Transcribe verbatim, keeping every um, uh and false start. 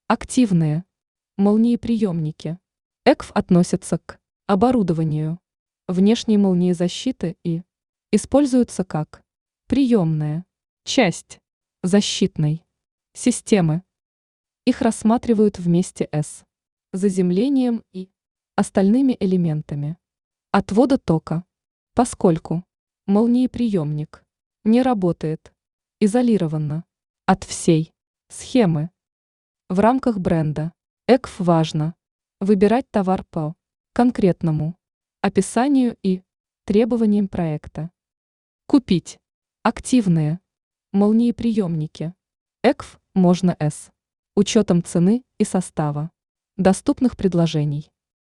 Активные молниеприемники. ЭКФ относятся к оборудованию внешней молниезащиты и используются как приемная часть защитной системы. Их рассматривают вместе с заземлением и остальными элементами отвода тока, поскольку молниеприемник не работает изолированно от всей схемы. В рамках бренда ЭКФ важно выбирать товар по конкретному описанию и требованиям проекта. Купить активные молниеприемники ЭКФ можно с учетом цены и состава доступных предложений.